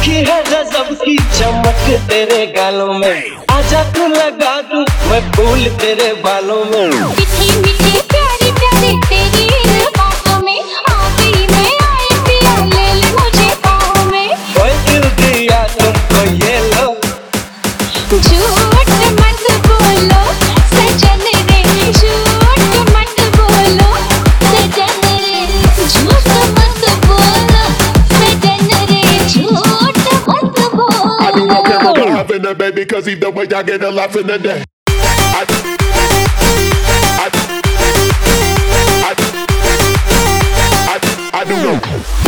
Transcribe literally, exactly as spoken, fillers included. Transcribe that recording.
देखी है गजब की चमक तेरे गालों में, आजा तू लगा दूं मैं फूल तेरे बालों में। मीठी मीठी प्यारी प्यारी तेरी इन बातों में आ गई मैं, आई पिया ले ले मुझे पाँव में। कोई दिल दिया तुमको ये लो, झूठ मत बोलो सजन रे, झूठ मत बोलो सजन रे, झूठ मत बोलो सजन रे, झूठ मत बोलो। I do no chemical having a baby, cause either way I get a laugh in the day. I, I, I, I, I do know.